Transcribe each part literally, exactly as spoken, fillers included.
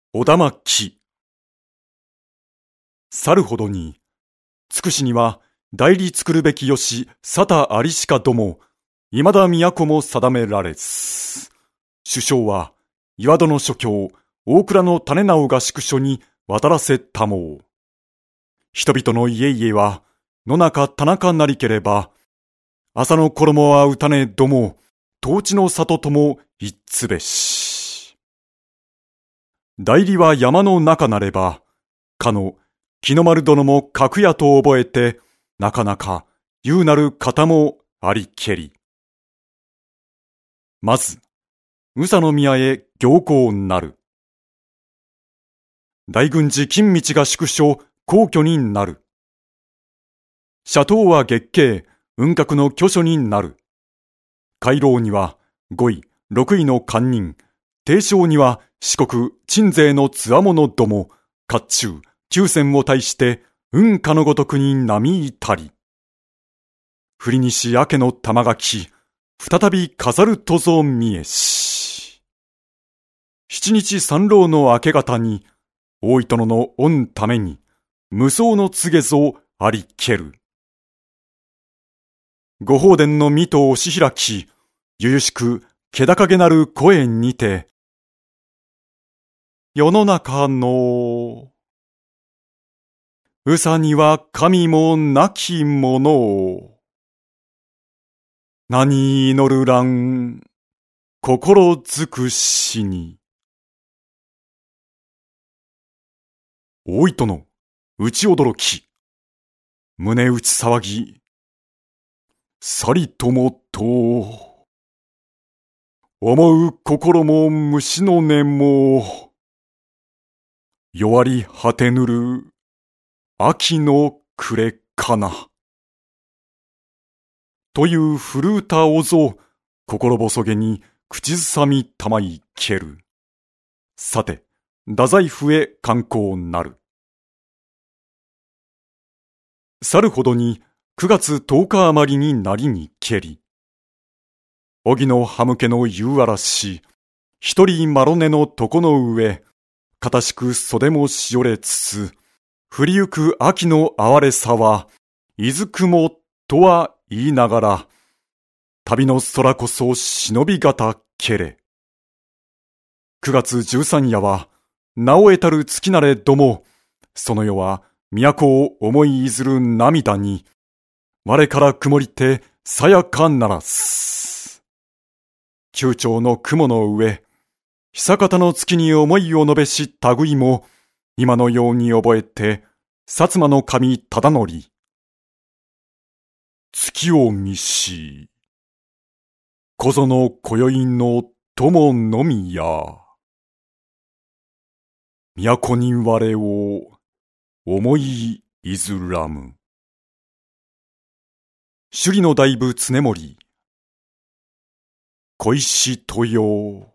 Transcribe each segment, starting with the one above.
おだまき。去るほどに、つくしには代理作るべきよし、沙汰ありしかども、いまだ都も定められず。首相は、岩戸の諸教、大倉の種直が宿所に渡らせたもう。人々の家々は、野中田中なりければ、朝の衣は打たねども、統治の里とも一つべし。代理は山の中なれば、かの木の丸殿も格屋と覚えて、なかなか言うなる方もありけり。まず、宇佐の宮へ行幸なる。大軍事金道が宿所、皇居になる。斜塔は月経、雲閣の居所になる。回廊には五位、六位の官人、定将には四国、鎮西のつわものども、甲冑、九千を対して、雲下のごとくに波いたり。振り西明けの玉垣、再び飾るとぞ見えし。七日三郎の明け方に、大井殿の御ために、無双の告げぞありける。ご法殿の御と押し開き、ゆゆしく気高げなる声にて、世の中の、宇佐には神もなきものを、何祈るらん、心尽くしに。大井殿、打ち驚き、胸打ち騒ぎ、さりともと、思う心も虫の根も、弱り果てぬる、秋の暮れかな。という古歌をぞ、心細げに口ずさみたまいける。さて、太宰府へ観光なる。去るほどに九月十日余りになりにけり。荻の歯向けの夕嵐、一人マロネの床の上、かたしく袖もしおれつつ、降りゆく秋の哀れさは、いずくもとは言いながら、旅の空こそ忍びがたけれ。九月十三夜は、名を得たる月なれども、その夜は都を思いいずる涙に、我から曇りてさやかならす。九朝の雲の上、久方の月に思いを述べし類も、今のように覚えて、薩摩の神忠則。月を見し、こぞの今宵の友のみや。都に我を思いいずらむ。首里の大部常守。小石豊よ。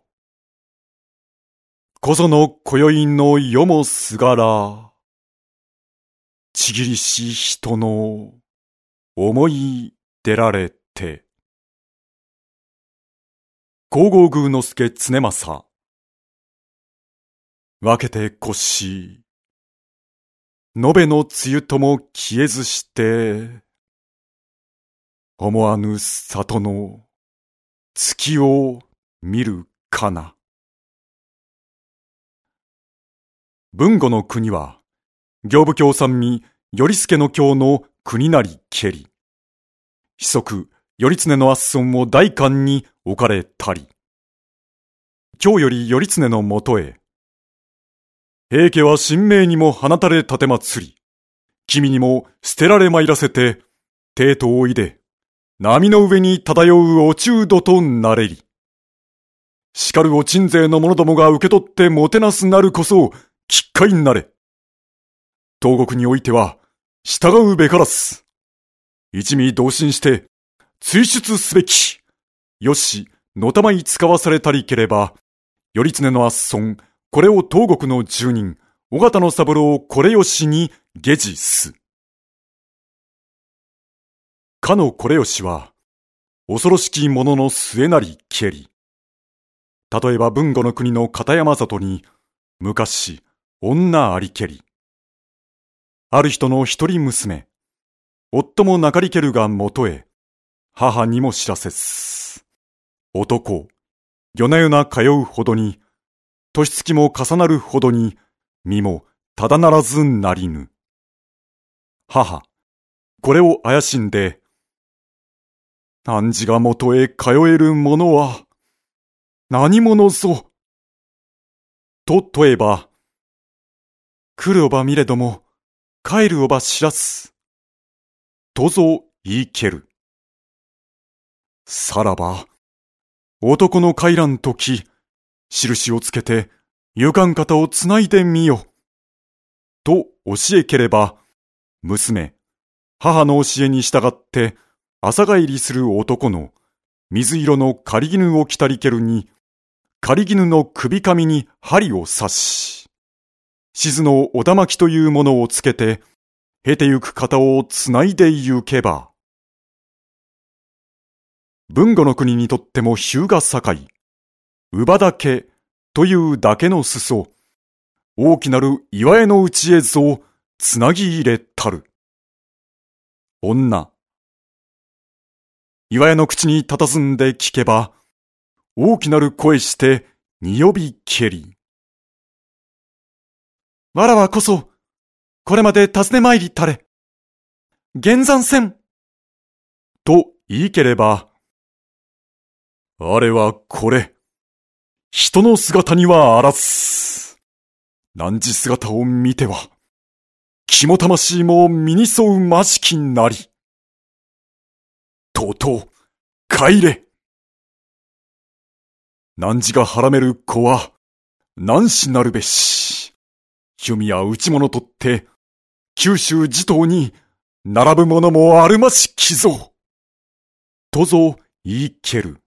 こぞの今宵の世もすがら。ちぎりし人の思い出られて。皇后宮之助常政。分けて腰。延べの梅雨とも消えずして、思わぬ里の月を見るかな。豊後の国は、行部卿三味、頼助の京の国なりけり。子息、頼経の圧損を代官に置かれたり。京より頼経のもとへ、平家は神明にも放たれ立てまつり、君にも捨てられ参らせて、帝都をいで、波の上に漂うお中度となれり。しかるお鎮西の者どもが受け取ってもてなすなるこそ、きっかいなれ。東国においては、従うべからず。一味同心して、追出すべき。よし、のたまい使わされたりければ、頼経の圧損、これを東国の住人、尾形の三郎これよしに下辞す。かのこれよしは、恐ろしきものの末なりけり。例えば豊後の国の片山里に、 昔、女ありけり。ある人の一人娘、夫もなかりけるがもとへ、母にも知らせす。男、夜な夜な通うほどに、年月も重なるほどに、身もただならずなりぬ。母、これを怪しんで、汝が元へ通えるものは、何者ぞ。と問えば、来るおば見れども、帰るおば知らす。とぞ言いける。さらば、男の帰らんとき、印をつけて、ゆかん方をつないでみよ。と教えければ、娘、母の教えに従って、朝帰りする男の、水色の狩絹を着たりけるに、狩絹の首髪に針を刺し、静のおだまきというものをつけて、経てゆく方をつないでゆけば。豊後の国にとっても日が境、乳母岳という岳の裾、大きなる岩絵の内へぞつなぎ入れたる。女、岩絵の口に佇んで聞けば、大きなる声してに呼びけり。わらわこそ、これまで尋ね参りたれ。現山せん。と言いければ、あれはこれ、人の姿にはあらず。汝姿を見ては、肝魂も身に沿うまじきなり。とうとう、帰れ。汝がはらめる子は、何しなるべし。弓や打ち物とって、九州地頭に、並ぶものもあるましきぞ。とぞ言いける。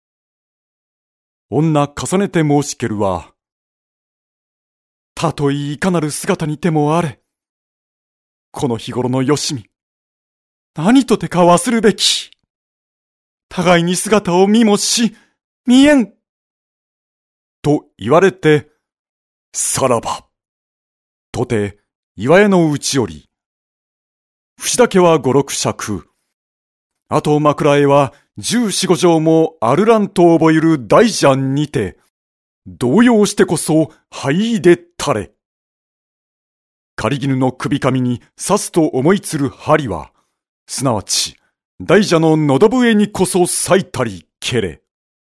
女重ねて申しけるは、たとえいかなる姿にてもあれ。この日頃のよしみ、何とてか忘るべき。互いに姿を見もし、見えん。と言われて、さらば。とて、岩屋の内より、節だけは五六尺。あと枕絵は十四五畳もあるらんと覚える大蛇にて、動揺してこそはいでたれ。狩絹の首髪に刺すと思いつる針は、すなわち大蛇の喉笛にこそ裂いたりけれ。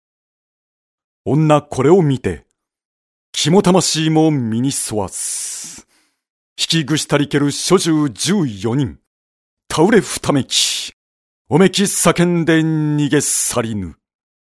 女これを見て、肝魂も身に沿わず、引きぐしたりける諸獣十四人、倒れふためき、おめき叫んで逃げ去りぬ。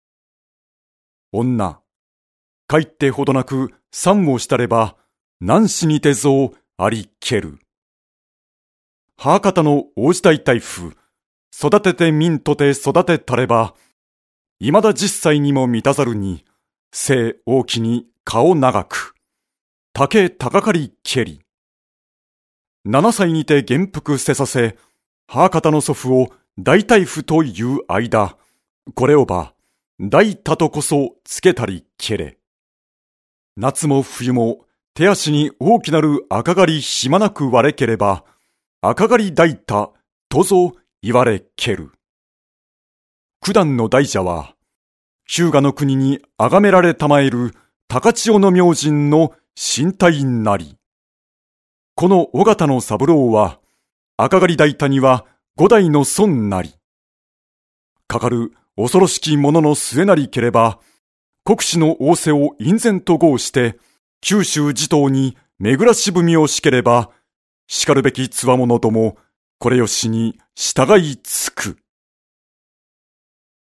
女、帰ってほどなく産をしたれば、何しにてぞありける。母方の王子大大夫、育ててみんとて育てたれば、いまだ十歳にも満たざるに、背大きに顔長く、丈高かりけり。七歳にて元服せさせ、母方の祖父を大大夫という間、これをば、大太とこそつけたりけれ。夏も冬も手足に大きなる赤狩り暇なく割れければ、赤狩り大太とぞ言われける。九段の大蛇は、日向の国に崇められたまえる高千代の明神の身体なり。この尾形の三郎は、赤狩り大太には五代の孫なり。かかる恐ろしき者の末なりければ、国司の仰せを隠然と号して、九州地頭に巡らし踏をしければ、しかるべきつわものども、これよしに従いつく。